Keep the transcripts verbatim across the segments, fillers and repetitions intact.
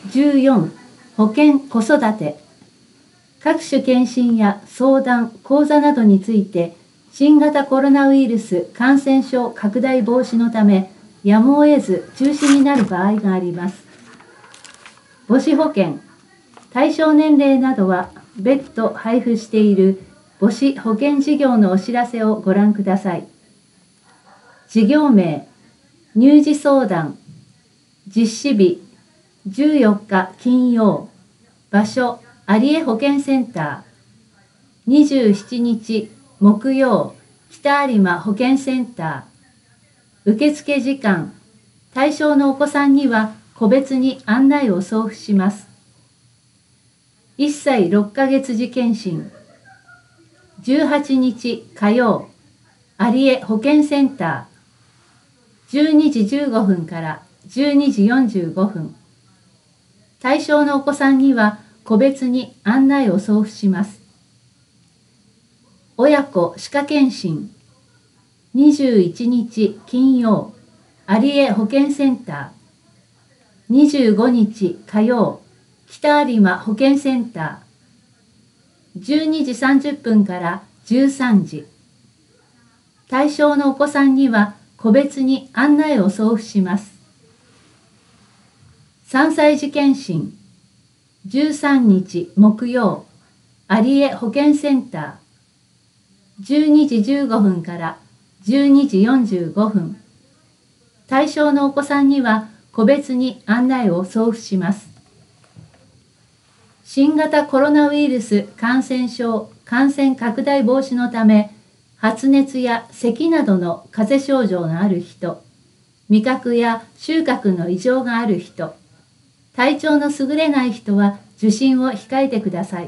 じゅうよん、保険・子育て。各種検診や相談、講座などについて、新型コロナウイルス感染症拡大防止のため、やむを得ず中止になる場合があります。母子保険、対象年齢などは別途配布している母子保険事業のお知らせをご覧ください。事業名、乳児相談、実施日、じゅうよっか金曜、場所、有江保健センター、にじゅうしちにち木曜、北有馬保健センター、受付時間、対象のお子さんには個別に案内を送付します。いっさいろっかげつ時検診、じゅうはちにち火曜、有江保健センター、じゅうにじじゅうごふんからじゅうにじよんじゅうごふん。対象のお子さんには個別に案内を送付します。親子歯科検診、にじゅういちにち金曜、有江保健センター、にじゅうごにち火曜、北有馬保健センター、じゅうにじさんじゅっぷんからじゅうさんじ。対象のお子さんには個別に案内を送付します。さんさい児検診、じゅうさんにち木曜、有江保健センター、じゅうにじじゅうごふんからじゅうにじよんじゅうごふん。対象のお子さんには個別に案内を送付します。新型コロナウイルス感染症感染拡大防止のため、発熱や咳などの風邪症状のある人、味覚や嗅覚の異常がある人、体調の優れない人は受診を控えてください。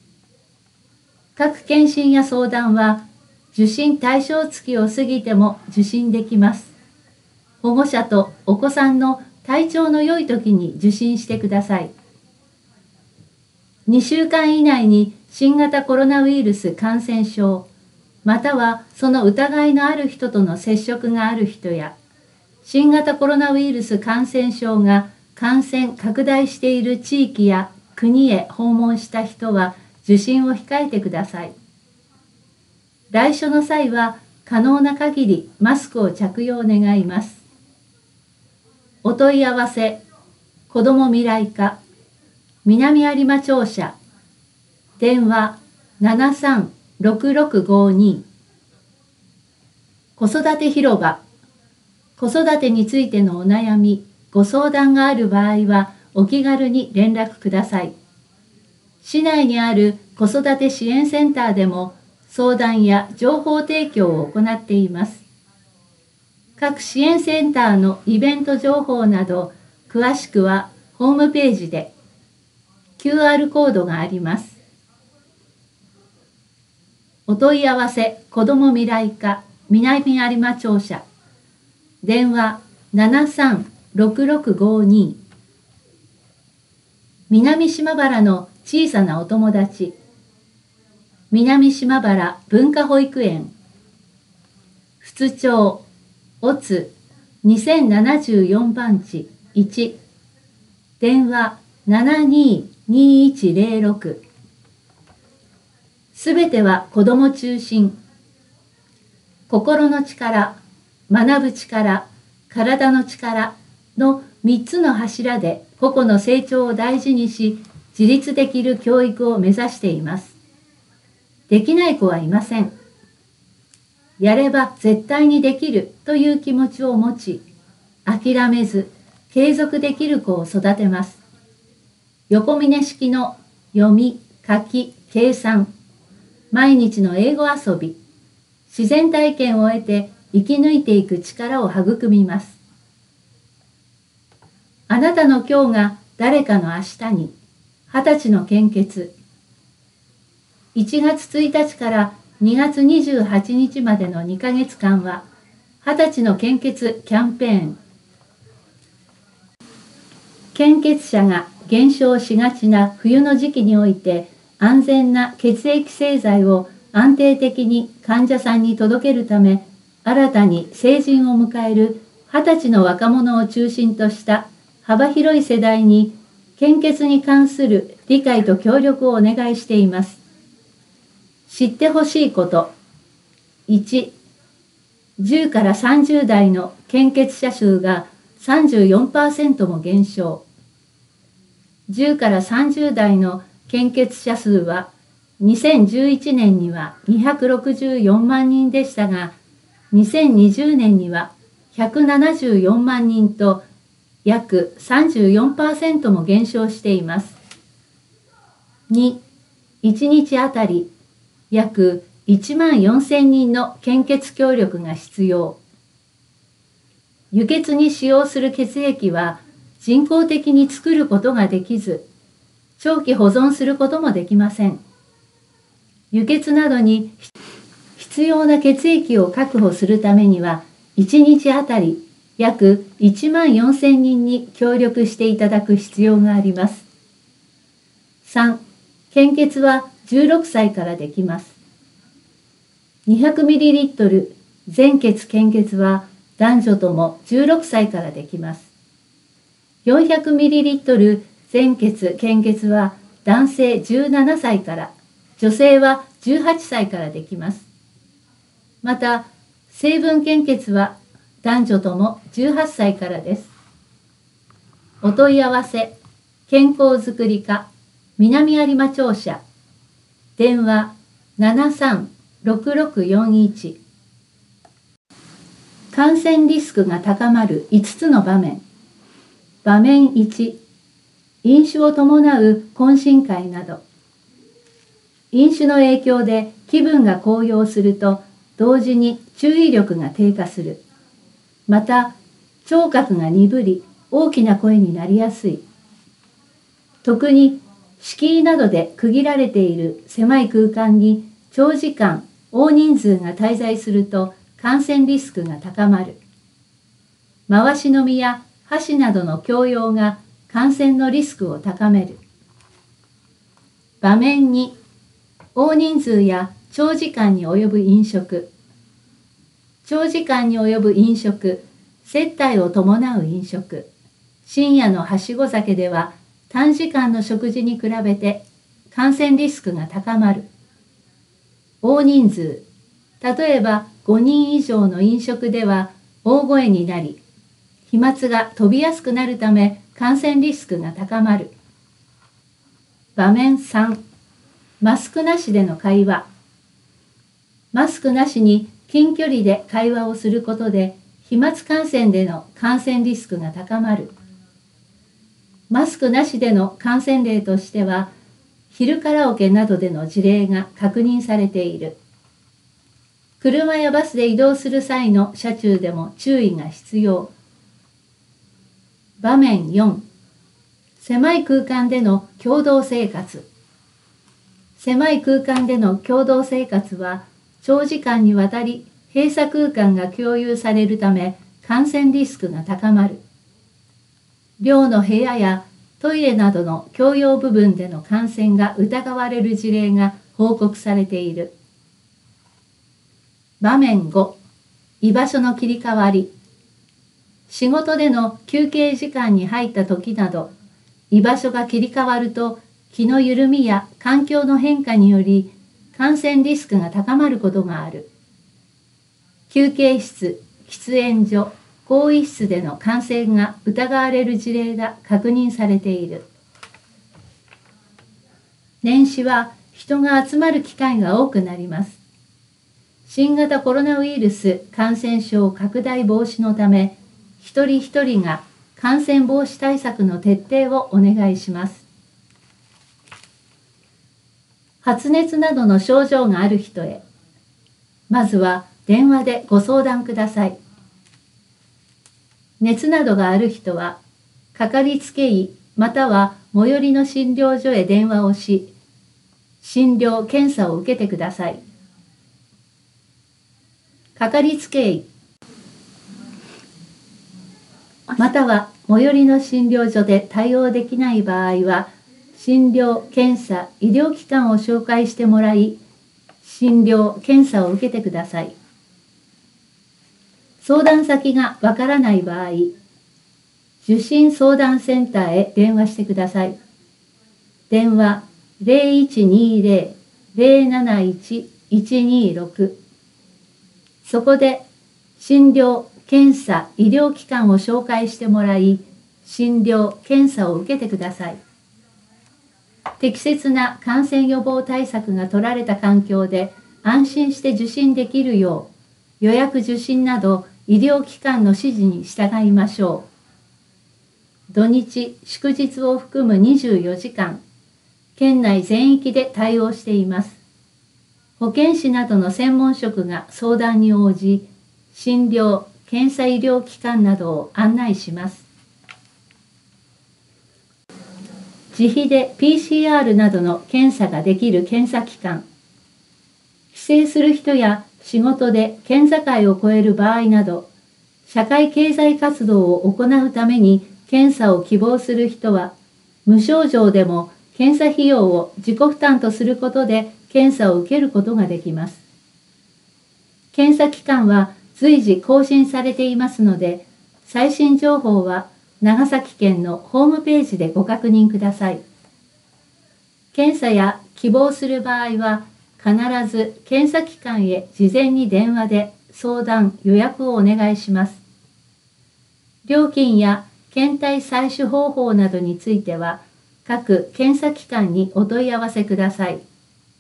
各検診や相談は、受診対象月を過ぎても受診できます。保護者とお子さんの体調の良い時に受診してください。にしゅうかん以内に新型コロナウイルス感染症、またはその疑いのある人との接触がある人や、新型コロナウイルス感染症が感染拡大している地域や国へ訪問した人は受診を控えてください。来所の際は可能な限りマスクを着用願います。お問い合わせ、子ども未来課、南有馬庁舎、電話ななさんろくろくごに。子育て広場、子育てについてのお悩み、ご相談がある場合はお気軽に連絡ください。市内にある子育て支援センターでも相談や情報提供を行っています。各支援センターのイベント情報など、詳しくはホームページで キューアール コードがあります。お問い合わせ、子ども未来課、南有馬庁舎、電話ななさんろくろくごに。南島原の小さなお友達、南島原文化保育園、府津町、おつにせんななじゅうよんばんちいち、電話ななにーにーいちぜろろく。すべては子ども中心。心の力、学ぶ力、体の力のみっつの柱で個々の成長を大事にし、自立できる教育を目指しています。できない子はいません。やれば絶対にできるという気持ちを持ち、諦めず継続できる子を育てます。横峰式の読み、書き、計算、毎日の英語遊び、自然体験を得て生き抜いていく力を育みます。あなたの今日が誰かの明日に、二十歳の献血。いちがつついたちからにがつにじゅうはちにちまでのにかげつかんは、二十歳の献血キャンペーン。献血者が減少しがちな冬の時期において、安全な血液製剤を安定的に患者さんに届けるため、新たに成人を迎える二十歳の若者を中心とした幅広い世代に献血に関する理解と協力をお願いしています。知ってほしいこと。いち、じゅうからさんじゅう代の献血者数が さんじゅうよんパーセント も減少。じゅうからさんじゅう代の献血者数はにせんじゅういちねんにはにひゃくろくじゅうよんまん人でしたが、にせんにじゅうねんにはひゃくななじゅうよんまん人と約 さんじゅうよんパーセント も減少しています。に、いちにちあたり約いちまんよんせん人の献血協力が必要。輸血に使用する血液は人工的に作ることができず、長期保存することもできません。輸血などに必要な血液を確保するためには、いちにちあたり約いちまんよんせん人に協力していただく必要があります。さん、献血はじゅうろくさいからできます。にひゃくミリリットル 全血献血は男女ともじゅうろくさいからできます。よんひゃくミリリットル 全血献血は男性じゅうななさいから、女性はじゅうはっさいからできます。また、成分献血は男女ともじゅうはっさいからです。お問い合わせ、健康づくり課、南有馬庁舎、電話ななさんろくろくよんいち。感染リスクが高まるいつつの場面。場面いち、飲酒を伴う懇親会など。飲酒の影響で気分が高揚すると、同時に注意力が低下する。また、聴覚が鈍り、大きな声になりやすい。特に、敷居などで区切られている狭い空間に長時間、大人数が滞在すると感染リスクが高まる。回し飲みや箸などの共用が感染のリスクを高める。場面に、大人数や長時間に及ぶ飲食。長時間に及ぶ飲食、接待を伴う飲食。深夜のはしご酒では短時間の食事に比べて感染リスクが高まる。大人数、例えばごにん以上の飲食では大声になり、飛沫が飛びやすくなるため感染リスクが高まる。場面さん、マスクなしでの会話。マスクなしに近距離で会話をすることで飛沫感染での感染リスクが高まる。マスクなしでの感染例としては、昼カラオケなどでの事例が確認されている。車やバスで移動する際の車中でも注意が必要。場面よん、狭い空間での共同生活。狭い空間での共同生活は、長時間にわたり閉鎖空間が共有されるため感染リスクが高まる。寮の部屋やトイレなどの共用部分での感染が疑われる事例が報告されている。場面ご、居場所の切り替わり。仕事での休憩時間に入った時など、居場所が切り替わると気の緩みや環境の変化により感染リスクが高まることがある。休憩室、喫煙所、更衣室での感染が疑われる事例が確認されている。年始は人が集まる機会が多くなります。新型コロナウイルス感染症拡大防止のため、一人一人が感染防止対策の徹底をお願いします。発熱などの症状がある人へ、まずは電話でご相談ください。熱などがある人は、かかりつけ医または最寄りの診療所へ電話をし、診療・検査を受けてください。かかりつけ医または最寄りの診療所で対応できない場合は、診療・検査・医療機関を紹介してもらい、診療・検査を受けてください。相談先がわからない場合、 受診相談センターへ電話してください。電話ゼロいちにゼロ ゼロなないち いちにろく。そこで診療、検査、医療機関を紹介してもらい、診療、検査を受けてください。適切な感染予防対策が取られた環境で安心して受診できるよう、予約受診など医療機関の指示に従いましょう。土日、祝日を含むにじゅうよじかん、県内全域で対応しています。保健師などの専門職が相談に応じ、診療、検査医療機関などを案内します。自費で ピーシーアール などの検査ができる検査機関、帰省する人や仕事で県境を越える場合など、社会経済活動を行うために検査を希望する人は、無症状でも検査費用を自己負担とすることで検査を受けることができます。検査期間は随時更新されていますので、最新情報は長崎県のホームページでご確認ください。検査や希望する場合は、必ず検査機関へ事前に電話で相談・予約をお願いします。料金や検体採取方法などについては、各検査機関にお問い合わせください。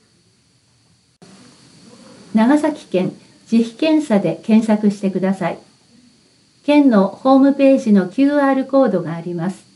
長崎県自費検査で検索してください。県のホームページの キューアール コードがあります。